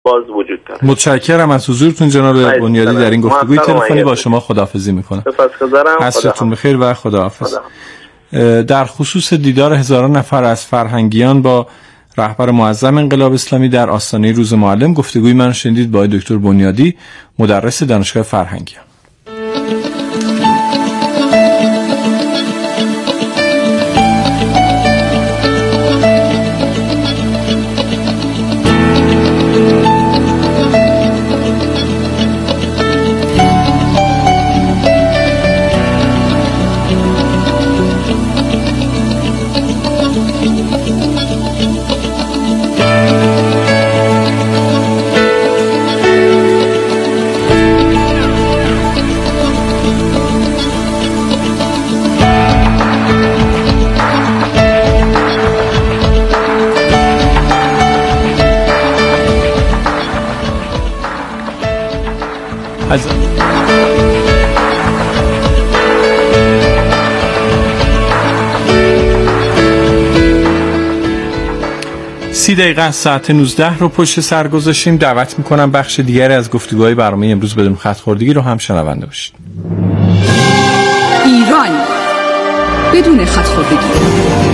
باز وجود داره. متشکرم از حضورتون جناب بنیادی در این گفتگوی تلفنی. با شما خداحافظی میکنم. سپاسگزارم. عصرتون بخیر و خداحافظ. در خصوص دیدار هزاران نفر از فرهنگیان با رهبر معظم انقلاب اسلامی در آستانه روز معلم، گفتگوی من شنیدید با دکتر بنیادی، مدرس دانشگاه فرهنگیان. از 30 دقیقه از ساعت 19 رو پشت سر گذاشتیم. دعوت میکنم بخش دیگری از گفتگوهای برنامه امروز بدون خط خوردگی رو هم شنونده باشید. ایران بدون خط خوردگی.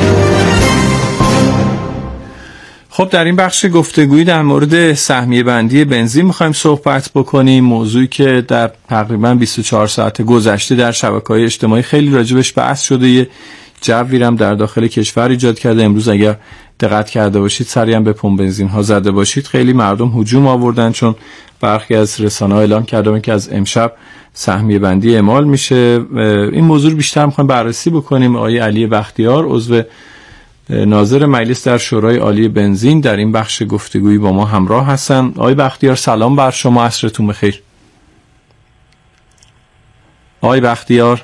خب در این بخش گفتگویی در مورد سهمیه بندی بنزین میخوایم صحبت بکنیم، موضوعی که در تقریبا 24 ساعت گذشته در شبکه‌های اجتماعی خیلی راجبش بحث شده، یه جوی هم در داخل کشور ایجاد کرده. امروز اگر دقت کرده باشید سری هم به پمپ بنزین ها زده باشید، خیلی مردم هجوم آوردن، چون برخی از رسانه‌ها اعلام کردن که از امشب سهمیه بندی اعمال میشه. این موضوع رو بیشتر میخوایم بررسی بکنیم. آقای علی بختیار، عضو ناظر مجلس در شورای عالی بنزین، در این بخش گفتگویی با ما همراه هستن. آقای بختیار سلام بر شما، عصرتون بخیر. آقای بختیار،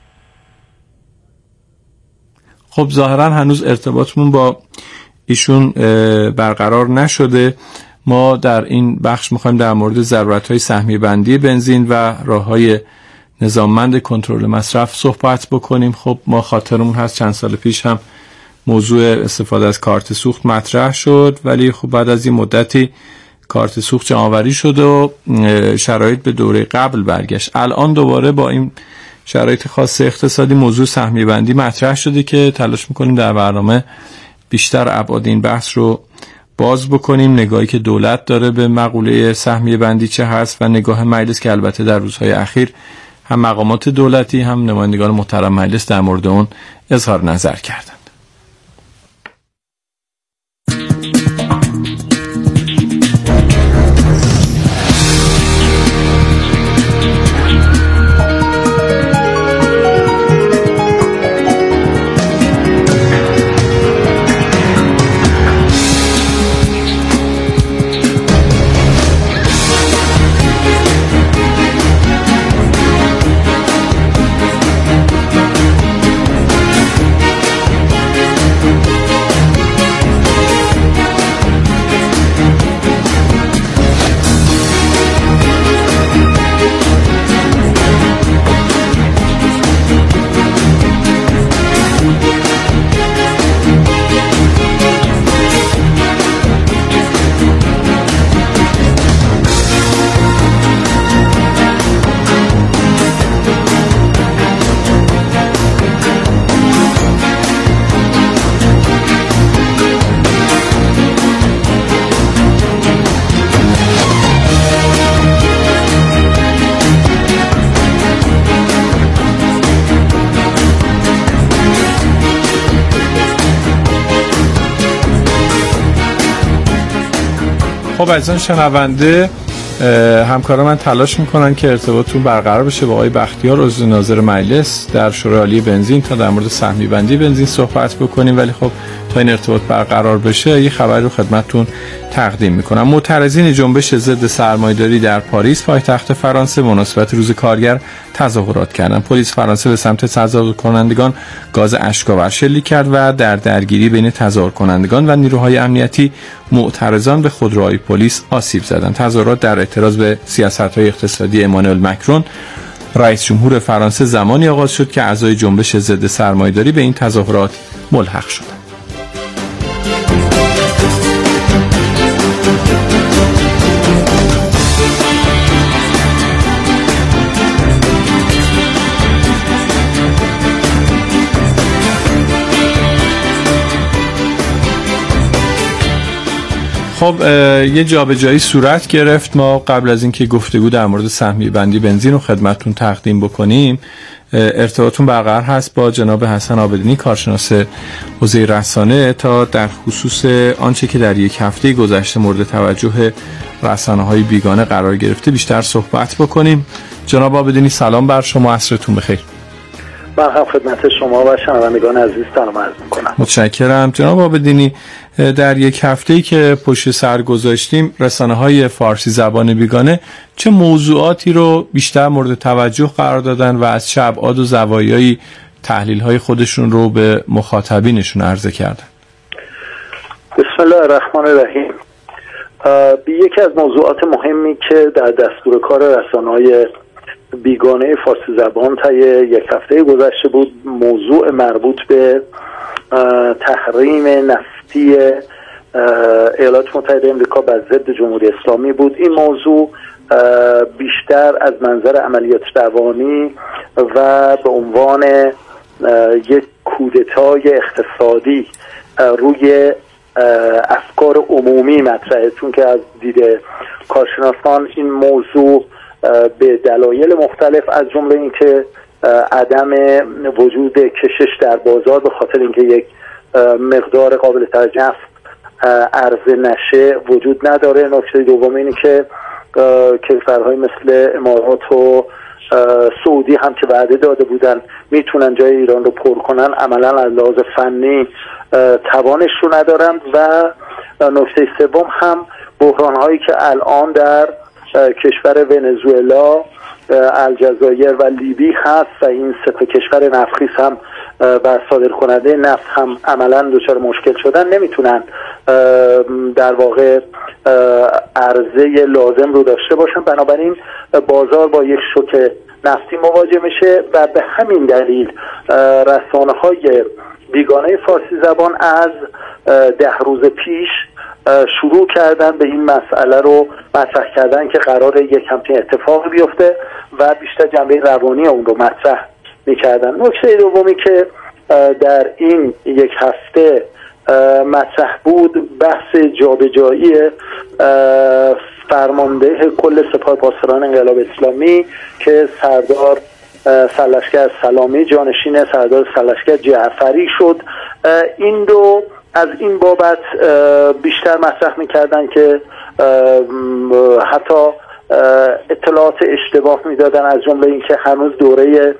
خب ظاهرا هنوز ارتباطمون با ایشون برقرار نشده. ما در این بخش میخوایم در مورد ضرورت‌های سهمیه بندی بنزین و راه‌های نظاممند کنترل مصرف صحبت بکنیم. خب ما خاطرمون هست چند سال پیش هم موضوع استفاده از کارت سوخت مطرح شد، ولی خب بعد از این مدتی کارت سوخت جمع‌آوری شد و شرایط به دوره قبل برگشت. الان دوباره با این شرایط خاص اقتصادی موضوع سهمیه بندی مطرح شده که تلاش میکنیم در برنامه بیشتر ابعاد این بحث رو باز بکنیم، نگاهی که دولت داره به مقوله سهمیه بندی چه هست و نگاه مجلس که البته در روزهای اخیر هم مقامات دولتی هم نمایندگان محترم مجلس در مورد اون اظهار نظر کردند. خب عزیزان شنونده، همکاران من تلاش میکنن که ارتباطتون برقرار بشه با آقای بختیار، عضو ناظر مجلس در شورای عالی بنزین، تا در مورد سهمیه بندی بنزین صحبت بکنیم. ولی خب تا این ارتباط برقرار بشه یه خبری رو خدمتتون تقدیم میکنم. معترضین جنبش ضد سرمایه‌داری در پاریس پایتخت فرانسه مناسبت روز کارگر تظاهرات کردند. پلیس فرانسه به سمت تظاهر کنندگان گاز اشک‌آور شلیک کرد و در درگیری بین تظاهر کنندگان و نیروهای امنیتی معترضان به خودروهای پلیس آسیب زدند. تظاهرات در اعتراض به سیاست‌های اقتصادی امانوئل مکرون رئیس جمهور فرانسه زمانی آغاز شد که اعضای جنبش ضد سرمایه‌داری به این تظاهرات ملحق شدند. خب یه جابجایی صورت گرفت. ما قبل از اینکه گفتگو در مورد سهمیه بندی بنزین رو خدمتتون تقدیم بکنیم، ارتباطتون برقرار هست با جناب حسن عابدینی، کارشناس حوزه رسانه، تا در خصوص آنچه که در یک هفته گذشته مورد توجه رسانه‌های بیگانه قرار گرفته بیشتر صحبت بکنیم. جناب عابدینی سلام بر شما، عصرتون بخیر. من هم خدمت شما و شنوندگان عزیز سلام عرض می‌کنم. متشکرم. جناب عابدینی، در یک هفته‌ای که پشت سر گذاشتیم، رسانه‌های فارسی زبان بیگانه چه موضوعاتی رو بیشتر مورد توجه قرار دادن و از چه ابعاد و زوایایی تحلیل‌های خودشون رو به مخاطبینشون عرضه کردن؟ بسم الله الرحمن الرحیم. یکی از موضوعات مهمی که در دستور کار رسانه‌های بیگانه فارسی زبان طی یک هفته گذشته بود، موضوع مربوط به تحریم نفتی ایالات متحده آمریکا بر ضد جمهوری اسلامی بود. این موضوع بیشتر از منظر عملیات روانی و به عنوان یک کودتای اقتصادی روی افکار عمومی مطرحه، چون که از دید کارشناسان این موضوع به دلایل مختلف، از جمله اینکه عدم وجود کشش در بازار به خاطر اینکه یک مقدار قابل توجه نفت عرضه نشه وجود نداره. نکته دوم اینه که کشورهای مثل امارات و سعودی هم که وعده داده بودن میتونن جای ایران رو پر کنن، عملا از لحاظ فنی توانش رو ندارن. و نکته سوم هم بحران هایی که الان در کشور ونزوئلا، الجزایر و لیبی هست و این سه تا کشور نفتخیز هم و صادرکننده نفت هم عملا دچار مشکل شدن، نمیتونن در واقع عرضه لازم رو داشته باشن. بنابراین بازار با یک شوک نفتی مواجه میشه و به همین دلیل رسانه‌های بیگانه فارسی زبان از 10 روز پیش شروع کردن به این مسئله رو مطرح کردن که قراره یک همچین اتفاقی بیفته و بیشتر جنبه روانی اون رو مطرح میکردن. نکته دومی که در این یک هفته مطرح بود بحث جابجایی فرمانده کل سپاه پاسداران انقلاب اسلامی که سردار سرلشکر سلامی جانشین سردار سرلشکر جعفری شد. این رو از این بابت بیشتر مطرح میکردن که حتی اطلاعات اشتباه میدادن، از جمله اینکه هنوز دوره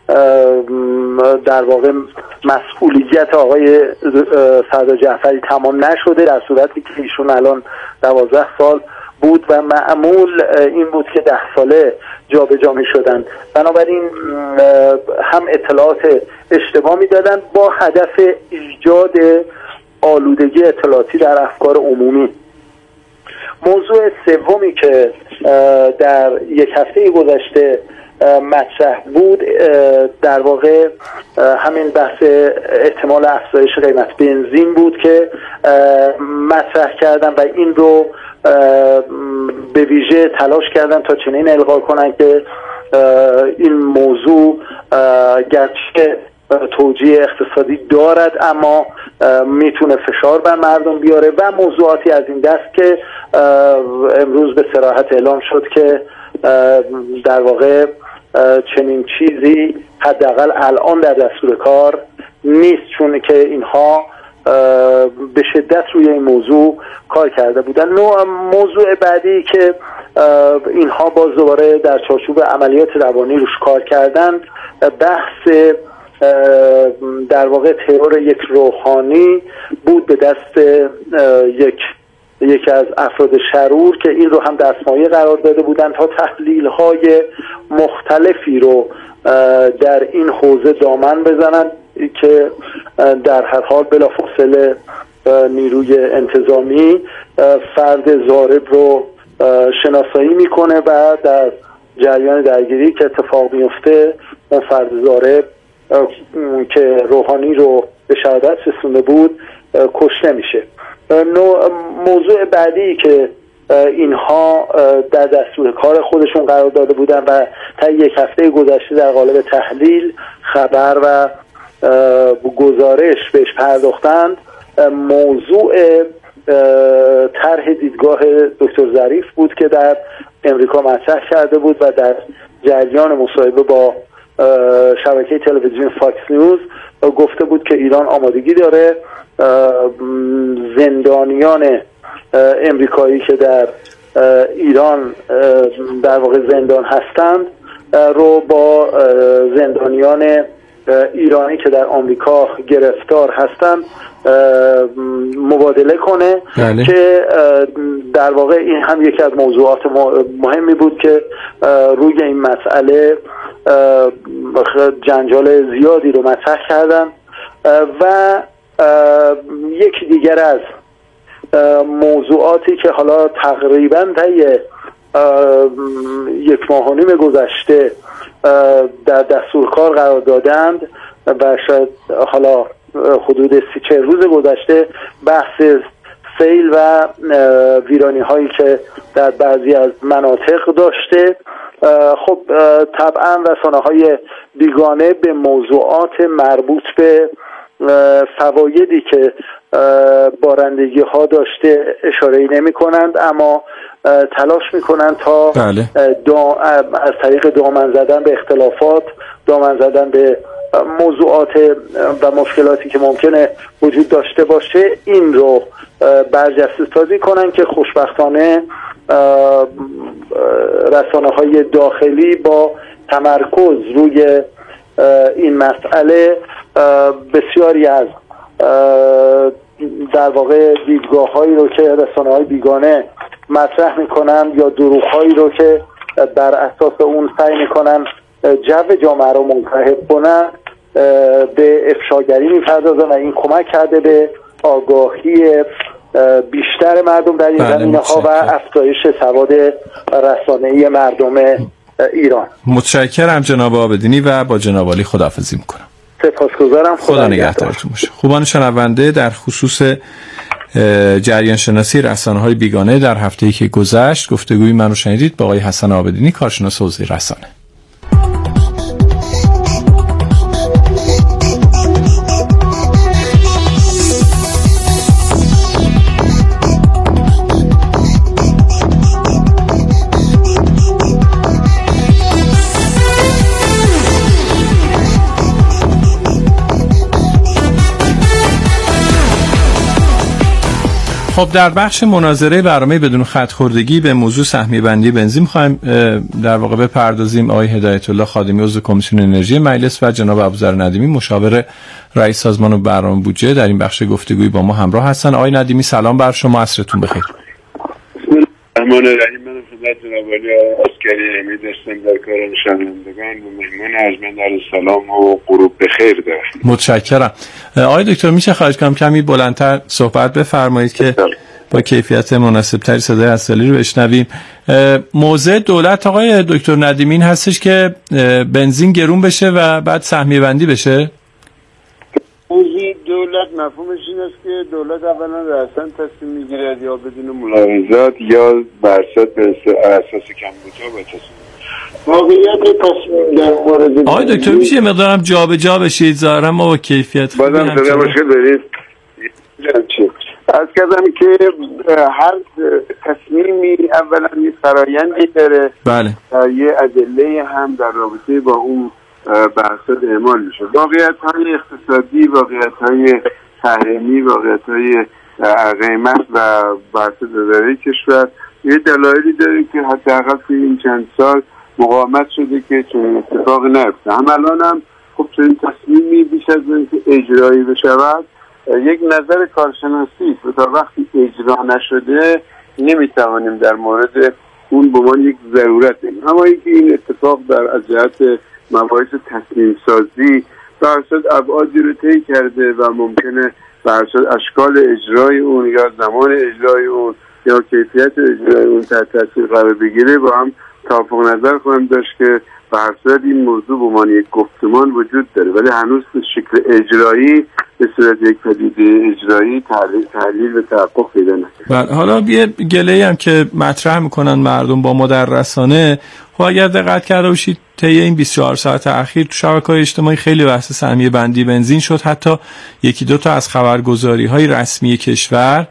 در واقع مسئولیت آقای سردار جعفری تمام نشده، در صورتی که ایشون الان 12 سال بود و معمول این بود که 10 ساله جابجا میشدن. بنابراین هم اطلاعات اشتباه میدادن با هدف ایجاد آلودگی اطلاعاتی در افکار عمومی. موضوع سومی که در یک هفته گذشته مطرح بود در واقع همین بحث احتمال افزایش قیمت بنزین بود که مطرح کردن و این رو به ویژه تلاش کردن تا چنین القا کنن که این موضوع گرچه توجیه اقتصادی دارد اما میتونه فشار بر مردم بیاره و موضوعاتی از این دست که امروز به صراحت اعلام شد که در واقع چنین چیزی حداقل الان در دستور کار نیست، چون که اینها به شدت روی این موضوع کار کرده بودن. موضوع بعدی که اینها باز دوباره در چارچوب عملیات روانی روش کار کردن بحث در واقع ترور یک روحانی بود به دست یکی از افراد شرور که این رو هم دستمایه قرار داده بودن تا تحلیل‌های مختلفی رو در این حوزه دامن بزنن که در هر حال بلافاصله نیروی انتظامی فرد ضارب رو شناسایی میکنه و در جریان درگیری که اتفاق میفته اون فرد ضارب که روحانی رو به شهادت رسونده بود کشته میشه. موضوع بعدی که اینها در دستور کار خودشون قرار داده بودن و تا یک هفته گذشته در قالب تحلیل، خبر و گزارش بهش پرداختند موضوع طرح دیدگاه دکتر ظریف بود که در امریکا مطرح کرده بود و در جریان مصاحبه با شبکه تلویزیون فاکس نیوز گفته بود که ایران آمادگی داره زندانیان امریکایی که در ایران در واقع زندان هستند رو با زندانیان ایرانی که در آمریکا گرفتار هستند مبادله کنه. بله. که در واقع این هم یکی از موضوعات مهمی بود که روی این مسئله جنجال زیادی رو مطرح کردن. و یکی دیگر از موضوعاتی که حالا تقریبا طی 1 ماه و نیم گذشته در دستورکار قرار دادند و شاید حالا حدود 30-40 روز گذشته بحث سیل و ویرانی هایی که در بعضی از مناطق داشته. خب طبعا رسانه‌های بیگانه به موضوعات مربوط به فوایدی که بارندگی ها داشته اشاره‌ای نمی کنند، اما تلاش می کنند تا بله. از طریق دامن زدن به اختلافات، دامن زدن به موضوعات و مشکلاتی که ممکنه وجود داشته باشه این رو برجسته سازی کنن که خوشبختانه رسانه‌های داخلی با تمرکز روی این مسئله بسیاری از در واقع دیدگاه‌هایی رو که رسانه‌های بیگانه مطرح میکنن یا دروغ‌هایی رو که بر اساس اون سعی میکنن جو جامعه رو منتهب کنن به افشاگری میپردازن و این کمک کرده به آگاهی بیشتر مردم در این زمینه‌ها و افزایش سواد رسانه‌ای مردم ایران. متشکرم جناب عابدینی و با جناب عالی خداحافظی میکنم. سپاسگزارم. خدا نگهدارتون باشه. خوبان شنونده، در خصوص جریان شناسی رسانه‌های بیگانه در هفته‌ای که گذشت گفتگوی من رو شنیدید با آقای حسن عابدینی، کارشناس حوزه رسانه. خب در بخش مناظره برنامه بدون خط خوردگی به موضوع سهمیه بندی بنزین می‌خوایم در واقع بپردازیم. آقای هدایت الله خادمی عضو کمیسیون انرژی مجلس و جناب ابوذر ندیمی مشاور رئیس سازمان برنامه بودجه در این بخش گفتگوی با ما همراه هستن. آقای ندیمی سلام بر شما، عصرتون بخیر. الرحمن الرحیم. من خدمت جناب عالی عسکری امید هستم در کار شنوندگان و مهمان ارجمند عرض سلام و غروب بخیر دارم. متشکرم. آقای دکتر میشه خواهش کنم کمی بلندتر صحبت بفرمایید که با کیفیت مناسبتری صدای اصلی رو بشنویم. موضع دولت آقای دکتر ندیمی این هستش که بنزین گرون بشه و بعد سهمیه بندی بشه؟ موضوع دولت مفهومش این است که دولت اولا رأساً تصمیم میگیرد یا بدون ملاحظات یا بر اساس کمبودها و تصمیم. واقعیت تصمیم در مورد آقای دکتر میشه مقدارم جابجا بشید ظاهرا ما با کیفیت بازم صدا مشکل دارید. از کردم که هر تصمیمی اولا یه فرایندی داره. بله. یه ادله هم در رابطه با اون بحثات اعمال میشه. واقعیت‌های اقتصادی، واقعیت‌های تحریمی، واقعیت‌های قیمت و بحث اداره کشور یه دلایلی داره که حداقل توی این چند سال مقاومت شده که چنین اتفاقی نیفته. هم الان هم خب چنین تصمیمی بیش از اینکه اجرایی بشود یک نظر کارشناسی است و تا وقتی اجرا نشده نمیتوانیم در مورد اون به عنوان یک ضرورت بگیم. اما اینکه این اتفاق از جهت مباحث تصمیم سازی برصد ابعادی رو طی کرده و ممکنه برصد اشکال اجرای اون یا زمان اجرای اون یا کیفیت اجرای اون تحت تاثیر قرار بگیره با هم توافق نظر خواهیم داشت که برصد این موضوع به عنوان یک گفتمان وجود داره، ولی هنوز به شکل اجرایی به صورت یک پدیده اجرایی تحلیل و تحقق پیدا نکرده. حالا یه گله‌ای هم که مطرح میکنن مردم با ما در رسانه، خب اگر دقت کرده باشید طی این 24 ساعت اخیر تو شبکه‌های اجتماعی خیلی بحث سهمیه بندی بنزین شد. حتی یکی دو تا از خبرگزاری‌های رسمی کشور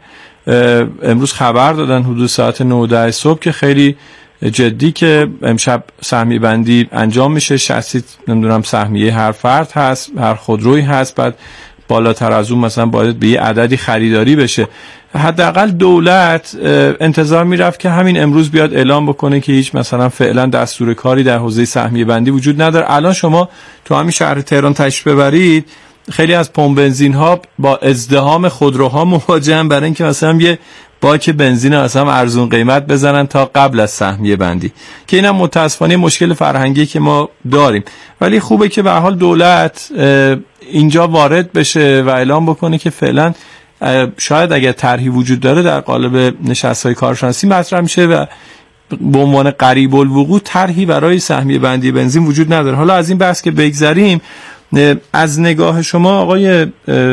امروز خبر دادن حدود ساعت 9 صبح که خیلی جدی که امشب سهمیه بندی انجام میشه. 60 نمیدونم سهمیه هر فرد هست، هر خودرویی هست، بعد بالاتر از اون مثلا باید به یه عددی خریداری بشه. حداقل دولت انتظار میرفت که همین امروز بیاد اعلام بکنه که هیچ مثلا فعلا دستور کاری در حوزه سهمیه بندی وجود نداره. الان شما تو همین شهر تهران تشریف ببرید، خیلی از پمپ بنزین ها با ازدحام خودروها مواجهن برای اینکه مثلا یه باک بنزین مثلا ارزون قیمت بزنن تا قبل از سهمیه بندی، که اینم متاسفانه مشکل فرهنگی که ما داریم. ولی خوبه که به هر حال دولت اینجا وارد بشه و اعلام بکنه که فعلا شاید اگر طرحی وجود داره در قالب نشست‌های کارشناسی مطرح میشه و به عنوان قریب الوقوع طرحی برای سهمیه بندی بنزین وجود نداره. حالا از این بحث که بگذریم، از نگاه شما آقای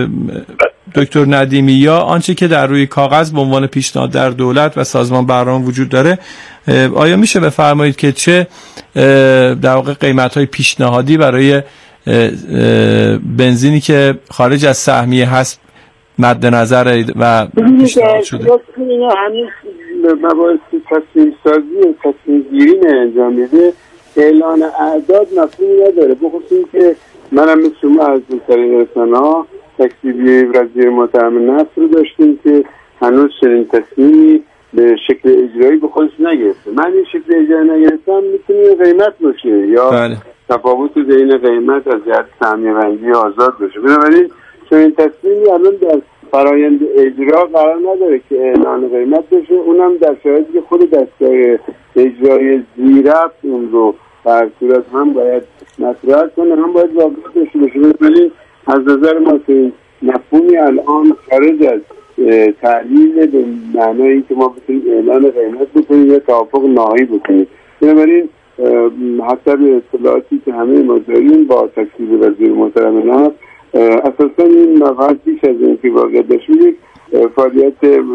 دکتر ندیمی، یا آنچه که در روی کاغذ به عنوان پیشنهاد در دولت و سازمان برنامه وجود داره، آیا میشه بفرمایید که چه در واقع قیمت‌های پیشنهادی برای بنزینی که خارج از سهمیه هست مد نظر و پیشنهاد شده؟ همین مباحث تصمیم سازی و تصمیم گیری انجام میده، اعلان اعداد مفهومی نداره. بخصوص که منم مثل شما از طریق رسانه‌ها تکذیبی وزیر محترم نفت رو داشتیم که هنوز چنین تصمیمی به شکل اجرایی به خودش نگرفته. من این شکل اجرایی نگرفتم، میتونه قیمت باشه یا تفاوت بین قیمت از جهت سهمیه بندی آزاد باشه. بنابراین چنین تصمیمی الان در فرایند اجرا قرار نداره که اعلان قیمت بشه، اونم در شرایطی که خود دستگاه اجرایی زیرفت اون رو در صورت هم باید مطرح کنه، هم باید واقع داشته باشه. ولی از نظر ما که مفهومی الان خارج از تحلیل به معنایی که ما بتونیم اعلان قیمت بکنیم یا توافق نهایی بکنیم. بنابراین حسب اطلاعاتی که همه ما داریم با تکذیب وزیر محترم نفت، اساسا این مقام پیش از اینکه واقع بشه یک فعالیت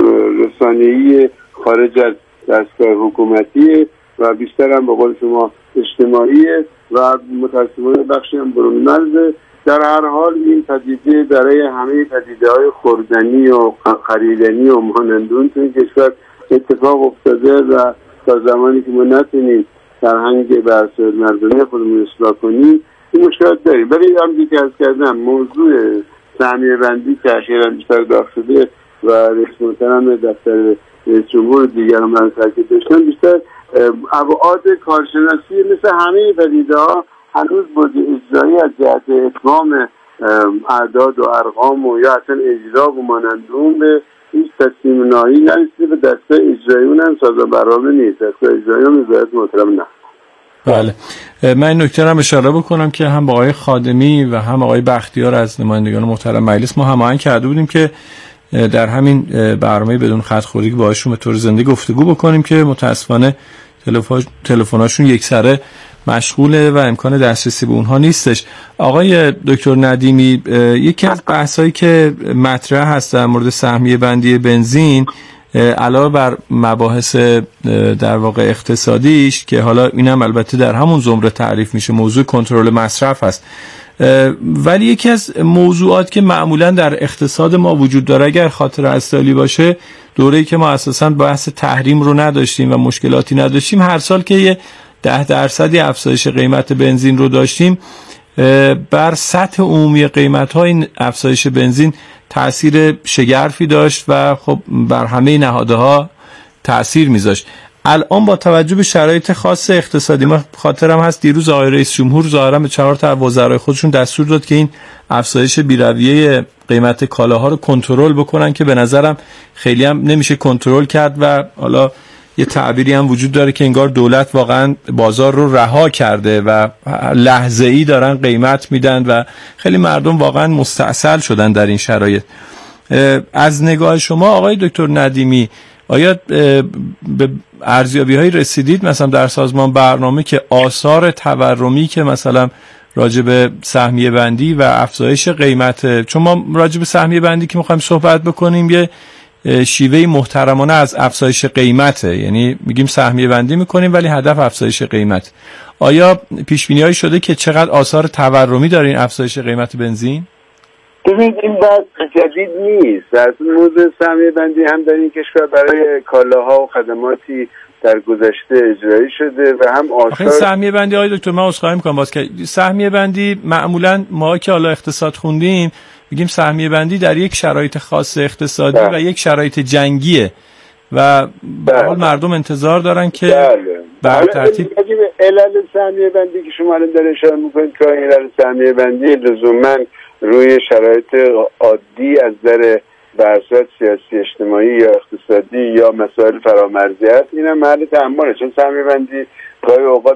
رسانه‌ای خارج از دستگاه حکومتی و بیشتر هم به قول شما اجتماعیه و متأسفانه بخشی هم برون مرزه. در هر حال این پدیده برای همه پدیده‌های خوردنی و خریدنی و مانندون تو این کشور اتفاق افتاده و تا زمانی که ما نتونیم فرهنگ بحث مردمی خودمون اصلاح کنیم این مشکلات داریم. ولی همونجوری که عرض کردم موضوع سهمیه بندی که اخیراً بیشتر داغ شده و رئیس محترم دفتر رئیس جمهور دیگران من تاکید داشتن، بیشتر ابعاد کارشناسی مثل همه پدیده‌ها هنوز بود اجرایی از جهت اتمام اعداد و ارقام و یا اصلا اجرا و مانندون به هیچ تصمیم نهایی نرسیده. به دسته اجرایی اونم سازمان برنامه نیست، دسته اجرایی هم وزارت محترم نه. بله، من این نکته رو اشاره بکنم که هم با آقای خادمی و هم آقای بختیار از نمایندگان محترم مجلس ما هماهنگ کرده بودیم که در همین برنامه بدون خط‌خوری با ایشون به طور زنده گفتگو بکنیم که متاسفانه تلفن‌هاشون یکسره مشغوله و امکان دسترسی به اونها نیستش. آقای دکتر ندیمی، یکی از بحثایی که مطرح هست در مورد سهمیه بندی بنزین علاوه بر مباحث در واقع اقتصادیش که حالا اینم البته در همون زمره تعریف میشه، موضوع کنترل مصرف هست، ولی یکی از موضوعات که معمولا در اقتصاد ما وجود داره، اگر خاطر اسالی باشه، دوره‌ای که ما اساساً بحث تحریم رو نداشتیم و مشکلاتی نداشتیم، هر سال که یه 10% افزایش قیمت بنزین رو داشتیم، بر سطح عمومی قیمت‌ها این افزایش بنزین تأثیر شگرفی داشت و خب بر همه نهادها تأثیر میذاشت. الان با توجه به شرایط خاص اقتصادی، ما خاطرم هست دیروز آقای رئیس جمهور ظاهرا به 4 تا وزرای خودشون دستور داد که این افزایش بی‌رویه قیمت کالاها رو کنترل بکنن که به نظرم خیلی هم نمیشه کنترل کرد و حالا یه تعبیری هم وجود داره که انگار دولت واقعا بازار رو رها کرده و لحظه‌ای دارن قیمت میدن و خیلی مردم واقعا مستعسل شدن در این شرایط. از نگاه شما آقای دکتر ندیمی، آیا به ارزیابی‌هایی رسیدید مثلا در سازمان برنامه که آثار تورمی که مثلا راجع به سهمیه بندی و افزایش قیمت، چون ما راجع به سهمیه بندی که می‌خوایم صحبت بکنیم یه شیوه محترمانه از افزایش قیمته، یعنی میگیم سهمیه بندی میکنیم ولی هدف افزایش قیمت، آیا پیش بینی‌هایی شده که چقدر آثار تورمی داره این افزایش قیمت بنزین؟ ببینید این بحث جدید نیست. از موضوع سهمیه بندی هم در این کشور برای کالاها و خدماتی در گذشته اجرایی شده و هم آثار سهمیه بندی آقای دکتر من عذرخواهی می‌کنم باز که سهمیه بندی معمولا ما که حالا اقتصاد خوندیم میگیم سهمیه بندی در یک شرایط خاص اقتصادی و یک شرایط جنگیه و به حال مردم انتظار دارن که بر ترتیب علل سهمیه بندی که شما الان در اشاره میکنید که علل سهمیه بندی لزوما روی شرایط عادی از در بحثات سیاسی اجتماعی یا اقتصادی یا مسائل فرامرزی است، این هم محل تأمله. چون سهمیه بندی گاهی اوقات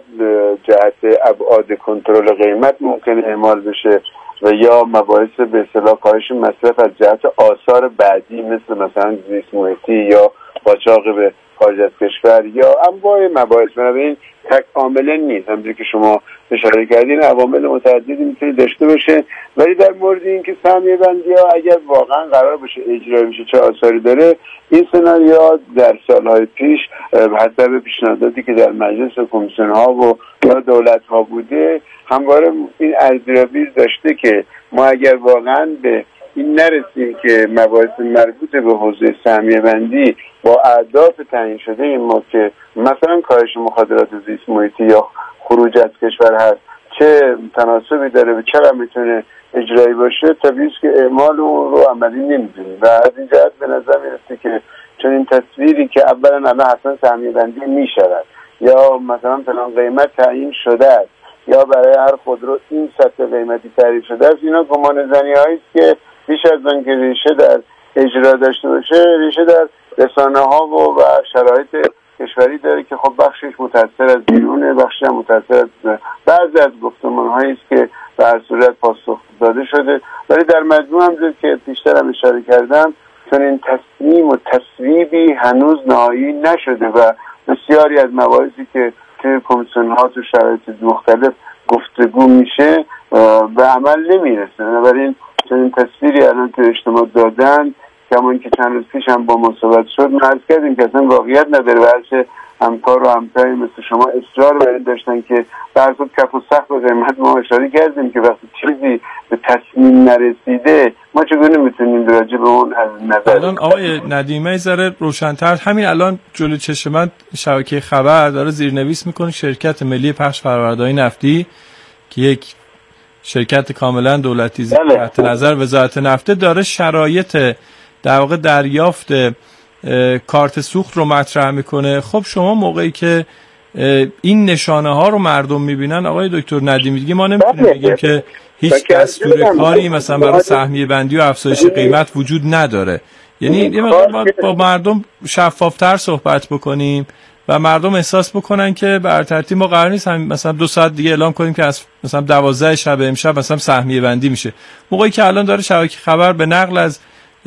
جهت ابعاد کنترل قیمت ممکنه اعمال بشه و یا مباحث به اصطلاح کاهش مصرف از جهت آثار بعدی مثلا زیست محیطی یا قاچاق به خارج از کشور یا انواع مباحث. بنابراین تک عامل نیست، همونجوری که شما اشاره کردین عوامل متعددی میتونه داشته باشه، ولی در مورد اینکه سهمیه بندی ها اگر واقعا قرار باشه اجرا بشه چه آثاری داره، این سناریو در سالهای پیش حسب پیشنهاداتی که در مجلس کمیسیون ها و یا دولت ها بوده همواره این ارزیابی داشته که ما اگر واقعا به این نرسیم که مباحث مربوط به حوزه سهمیه بندی با اهداف تعیین شده این ما که مثلا کاهش مخاطرات زیست محیطی یا خروج از کشور هست چه تناسبی داره و چقدر میتونه اجرایی باشه، طبیعیه که اعمال اون رو عملی نمیدونیم. و از این جهت به نظر میرسه که چون این تصویری که اولا الان حتما سهمیه بندی میشود یا مثلا فلان قیمت تعیین شده است یا برای هر خودرو این سطح قیمتی تعریف شده است، اینا گمان زنی هایی است که بیش از آن که ریشه در اجرا داشته باشه ریشه در رسانه ها و شرایط کشوری داره که خب بخشش متأثر از بیرونه، بخشش هم متأثر از بعضی از گفتمان هایی است که به هر صورت پاسخ داده شده. ولی در مجموع هم که بیشتر هم اشاره کردم چون این تصمیم و تصویبی هنوز نهایی نشده و بسیاری از مباحثی که توی کمیسیون ها تو شرایط مختلف گفتگو میشه به عمل نمیرسه. بنابراین چون این تصویری الان تو اجتماع دادن کمان که چند روز پیش هم با ما صحبت شد ما عرض کردیم که اصلا واقعیت نداره و هرچه همکار و همتایی مثل شما اصرار بر این داشتن که در صورت کف و سقف قیمت ما اشاره کردیم که وقتی چیزی به تصمیم نرسیده ما چگونه میتونیم راجع به اون از نظر الان آقای ندیمه ذره روشن‌تر همین الان جلوی چشم من شبکه خبر داره زیرنویس میکنه زیرکت ملی پخش فرآورده‌های نفتی که یک شرکت کاملا دولتی تحت نظر وزارت نفت داره شرایط در واقع دریافت کارت سوخت رو مطرح میکنه. خب شما موقعی که این نشانه ها رو مردم میبینن آقای دکتر ندیمی دیگه ما نمیتونیم بگیم که هیچ دستور کاری مثلا برای سهمیه بندی و افزایش قیمت وجود نداره. یعنی یه مقدار با مردم شفافتر صحبت بکنیم و مردم احساس بکنن که بر ترتیب ما قرار نیست مثلا 2 ساعت دیگه اعلام کنیم که از مثلا 12 شب امشب مثلا سهمیه بندی میشه. موقعی که الان داره شبکه خبر به نقل از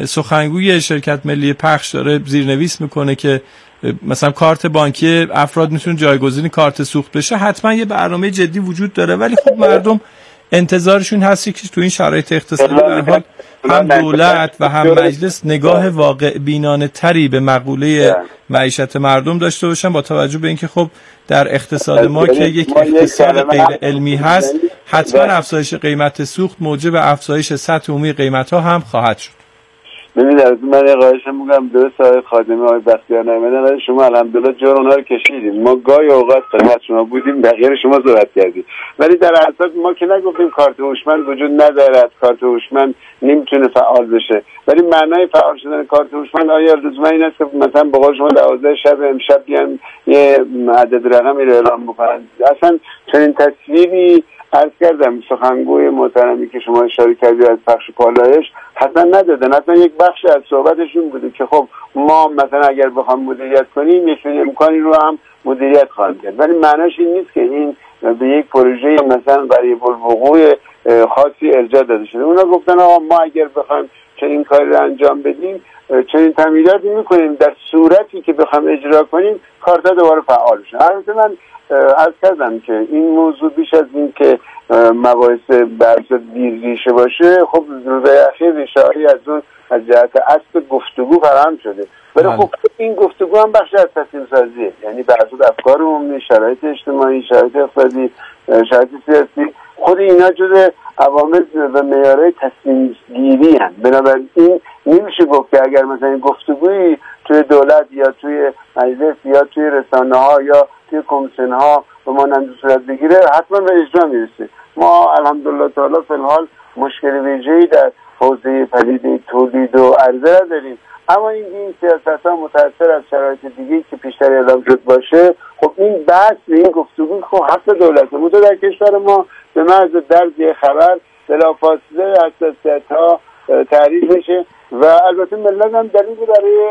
سخنگوی شرکت ملی پخش داره زیرنویس میکنه که مثلا کارت بانکی افراد میتونه جایگزین کارت سوخت بشه، حتما یه برنامه جدی وجود داره. ولی خب مردم انتظارشون هستی که تو این شرایط اقتصادی در حال هم دولت و هم مجلس نگاه واقع بینانه تری به مقوله معیشت مردم داشته باشن با توجه به اینکه خب در اقتصاد ما که یک اقتصاد غیر علمی هست حتما افزایش قیمت سوخت موجب افزایش سطح عمومی قیمت ها هم خواهد شد. ببینید از من یه خواهشم میگم درست آقای خادمی آقای بختیار نعمتی ولی شما الحمدلله جور اونها رو کشیدیم. ما گاهی اوقات خدمت شما بودیم بقیه شما صحبت کردید ولی در اساس ما که نگفتیم کارت هوشمند وجود ندارد، کارت هوشمند نمیتونه فعال بشه. ولی معنای فعال شدن کارت هوشمند آیا لزوما این است که مثلا به قول شما 12 شب امشب بیان یه عدد رقمی رو اعلام بکنن؟ اصلا چنین تصویری عرض کردم سخنگوی محترمی که شما اشاره کردید از پخش پالایش حتما ندادن. حتما یک بخش از صحبتشون بوده که خب ما مثلا اگر بخوام مدیریت کنیم یک امکانی رو هم مدیریت خواهیم کرد، ولی معناش این نیست که این به یک پروژه مثلا برای الوقوع خاصی ارجاع داده شده. اونا گفتن آقا ما اگر بخوایم چنین کاری رو انجام بدیم چنین تمهیداتی میکنیم در صورتی که بخوایم اجرا کنیم کارتا دوباره فعال بشه. البته من عرض کردم که این موضوع بیش از این که مباحث بحث دیرریشه باشه خب روزهای اخیر ریشه‌هایی از اون از جهت اصل گفتگو فراهم شده، ولی خب این گفتگو هم بخش از تصمیم سازیه، یعنی بحث افکار عمومی، شرایط اجتماعی، شرایط اقتصادی، شرایط سیاسی خود اینا جز عوامل و معیارهای تصمیم گیری هستند. بنابراین نمیشه گفت که اگر مثلا گفتگویی توی دولت یا توی مجلس یا توی رسانه ها یا توی کمیسیون ها به مانند صورت بگیره حتما به اجرا میرسه. ما الحمدلله تعالی فی الحال مشکل ویژه‌ای در حوزه پدیده تولید و عرضه داریم، اما این سیاست‌ها متأثر از شرایط دیگه‌ای که پیشتر اعلام شد باشه. خب این بحث و این گفتگو خب حق دولته. متو در کشور ما به محض درج خبر بلافاصله حساسیت‌ها تعریف میشه و البته ملت هم دلیلی برای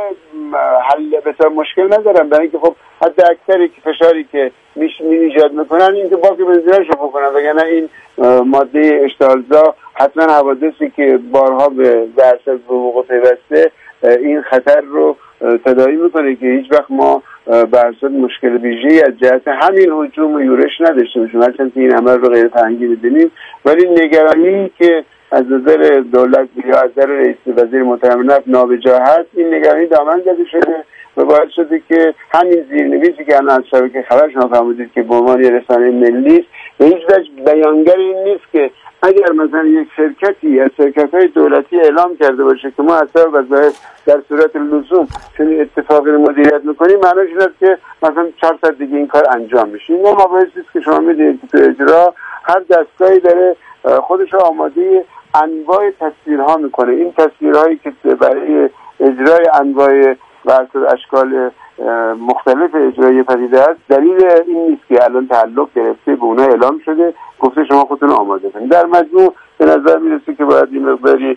حل بسیار مشکل ندارن، برای اینکه خب حد اکثری که فشاری که ایجاد میکنن این که باقی بنزیناشو بکنن، وگرنه این ماده اشتعالزا حتما حوادثی که بارها به درصد به وقوع پیوسته این خطر رو تداعی میکنه که هیچ وقت ما برصد مشکل ویژه‌ای از جهت همین هجوم و یورش نداشته باشیم، هرچند که این عمل رو غیر فرهنگی می‌دونیم. ولی نگرانی که از نظر دولت یا از نظر رئیس وزیر محترم نفت نابجا هست، این نگرانی دامن زده شده و باعث شده که همین زیرنویسی که الان از شبکه خبر شما فرمودید که به عنوان رسانه ملی به هیچ وجه بیانگر این نیست که اگر مثلا یک شرکتی از شرکت‌های دولتی اعلام کرده باشه که ما اثر وظایف در صورت لزوم چنین اتفاقی رو مدیریت می‌کنیم، معنیش این است که مثلا 400 دیگه این کار انجام میشه. این مباحثی است که شما می‌دونید که تو اجرا هر دستگاهی داره خودش رو آماده انواع تصویرها میکنه. این تصویرهایی که برای اجرای انواع و اشکال مختلف اجرای پدیده است دلیل این نیست که الان تعلق گرفته به اونها اعلام شده گفته شما خودتون آماده کنید. در مجموع به نظر میرسه که باید این مقداری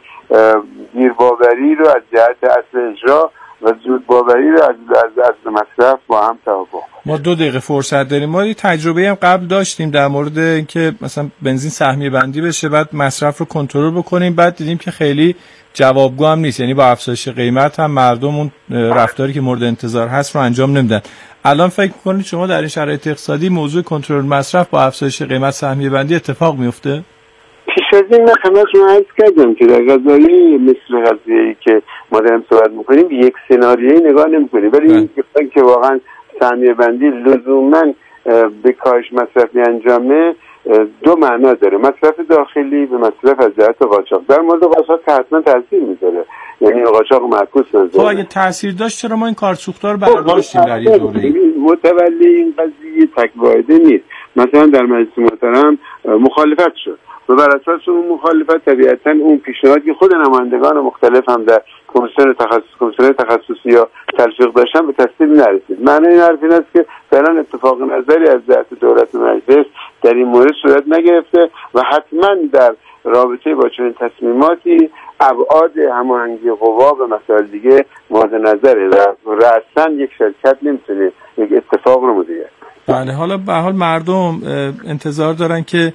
گیرباوری رو از جهت اصل اجرا و زود باوری رو از مصرف با هم توافق. ما 2 دقیقه فرصت داریم. ما یه تجربه هم قبل داشتیم در مورد اینکه مثلا بنزین سهمیه بندی بشه بعد مصرف رو کنترل بکنیم، بعد دیدیم که خیلی جوابگو هم نیست، یعنی با افزایش قیمت هم مردم اون رفتاری که مورد انتظار هست رو انجام نمیدن. الان فکر می‌کنید شما در این شرایط اقتصادی موضوع کنترل مصرف با افزایش قیمت سهمیه بندی اتفاق میفته؟ پیش از این من خدمتتون عرض کردم که در قضایی مثل قضیه‌ای که ما داریم صحبت می‌کنیم یک سناریویی نگاه نمی‌کنیم، ولی این که واقعا سهمیه بندی لزوماً به کاهش مصرفی انجامه 2 معنا داره: مصرف داخلی و مصرف از جهت قاچاق. در مورد قاچاق که حتما تاثیر میذاره، یعنی قاچاق معکوس نذاره. خب اگه تاثیر داشت چرا ما این کارت سوختار برداشتیم در این دوره؟ متولی این قضیه تک واحده نیست. مثلا در مجلس محترم مخالفت شد و بر اساس اون مخالفت طبیعتاً اون پیشنهادی که خود نمایندگان مختلف هم در کمیسیون تخصصی یا تلفیق داشتن به تصویب نرسید. معنی این حرف این است که فعلا اتفاق نظری از جهت دولت و مجلس در این مورد صورت نگرفته و حتما در رابطه با چنین تصمیماتی ابعاد هماهنگی قوا و مسائل دیگه مورد نظره و رأساً یک شرکت نمیتونه یک اتفاق رو مدیریت کنه. بله، حالا به حال مردم انتظار دارن که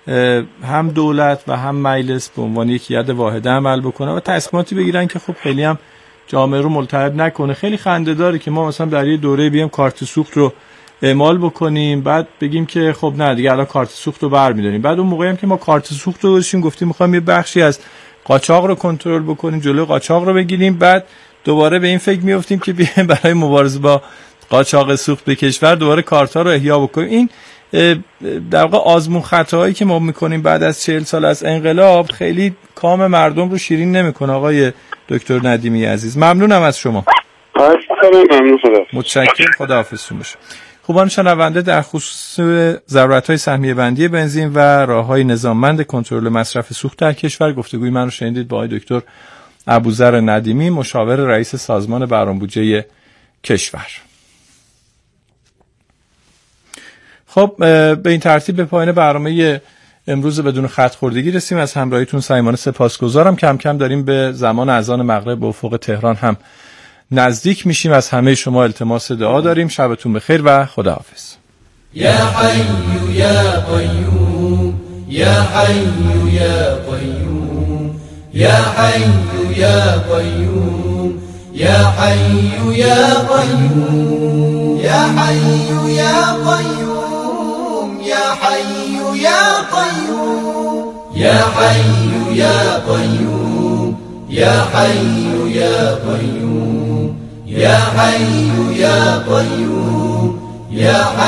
هم دولت و هم مجلس به عنوان یک ید واحده عمل بکنه و تصمیماتی بگیرن که خب خیلی هم جامعه رو ملتهب نکنه. خیلی خنده‌داره که ما مثلا در یه دوره بیام کارت سوخت رو اعمال بکنیم، بعد بگیم که خب نه دیگه الان کارت سوخت رو برمی‌داریم، بعد اون موقعی هم که ما کارت سوخت رو داشتیم گفتیم می‌خوایم یه بخشی از قاچاق رو کنترل بکنیم، جلوی قاچاق رو بگیریم، بعد دوباره به این فکر می‌افتیم که بیایم برای مبارزه با قاچاق سوخت به کشور دوباره کارت‌ها رو احیا بکنیم. این در واقع آزمون خطاهایی که ما میکنیم بعد از 40 سال از انقلاب خیلی کام مردم رو شیرین نمیکنه. آقای دکتر ندیمی عزیز ممنونم از شما. متشکرم، خداحافظتون باشه. خوبان شنونده، در خصوص ضرورت‌های سهمیه بندی بنزین و راه‌های نظاممند کنترل مصرف سوخت در کشور گفتگوی من رو شنیدید با آقای دکتر ابوذر ندیمی، مشاور رئیس سازمان برنامه‌بودجه کشور. خب به این ترتیب به پایان برنامه امروز بدون خط خوردگی رسیم. از همراهیتون صمیمانه سپاسگزارم. کم کم داریم به زمان اذان مغرب به افق تهران هم نزدیک میشیم. از همه شما التماس دعا داریم. شبتون بخیر و خداحافظ. یا حی یا قیوم یا حی یا قیوم یا حی یا قیوم یا حی یا قیوم یا حی یا قیوم يا حي يا قيوم يا حي يا قيوم يا حي يا قيوم يا حي يا قيوم يا حي